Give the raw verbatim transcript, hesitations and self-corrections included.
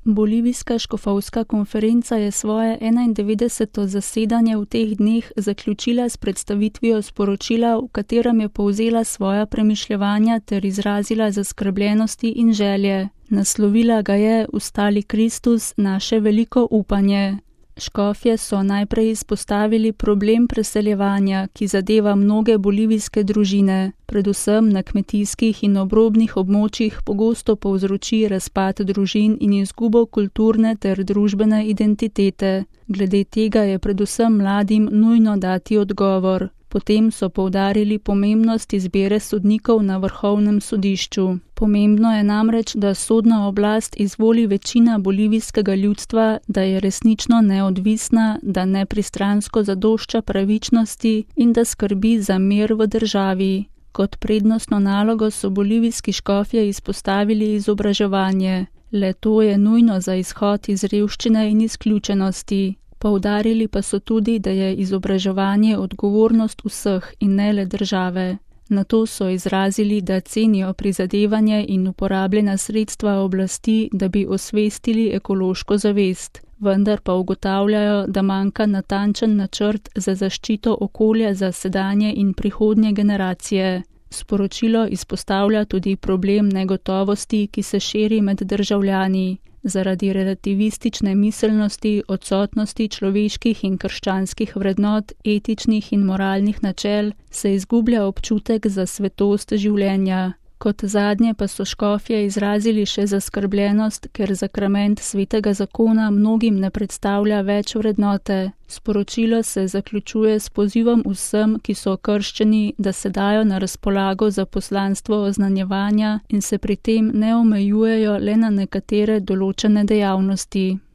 Bolivijska škofovska konferenca je svoje enaindevetdeseto zasedanje v teh dneh zaključila s predstavitvijo sporočila, v katerem je povzela svoja premišljevanja ter izrazila zaskrbljenosti in želje. Naslovila ga je Vstali Kristus, naše veliko upanje. Škofje so najprej izpostavili problem preseljevanja, ki zadeva mnoge bolivijske družine, predvsem na kmetijskih in obrobnih območjih pogosto povzroči razpad družin in izgubo kulturne ter družbene identitete. Glede tega je predvsem mladim nujno dati odgovor. Potem so poudarili pomembnost izbire sodnikov na vrhovnem sodišču. Pomembno je namreč, da sodno oblast izvoli večina bolivijskega ljudstva, da je resnično neodvisna, da nepristransko zadošča pravičnosti in da skrbi za mir v državi. Kot prednostno nalogo so bolivijski škofje izpostavili izobraževanje. Le to je nujno za izhod iz revščine in izključenosti. Poudarili pa so tudi, da je izobraževanje odgovornost vseh in ne le države. Nato so izrazili, da cenijo prizadevanje in uporabljena sredstva oblasti, da bi osvestili ekološko zavest, vendar pa ugotavljajo, da manjka natančen načrt za zaščito okolja za sedanje in prihodnje generacije. Sporočilo izpostavlja tudi problem negotovosti, ki se širi med državljani. Zaradi relativistične miselnosti, odsotnosti človeških in krščanskih vrednot, etičnih in moralnih načel, se izgublja občutek za svetost življenja. Kot zadnje pa so škofje izrazili še zaskrbljenost, ker zakrament svetega zakona mnogim ne predstavlja več vrednote. Sporočilo se zaključuje s pozivom vsem, ki so krščeni, da se dajo na razpolago za poslanstvo oznanjevanja in se pri tem ne omejujejo le na nekatere določene dejavnosti.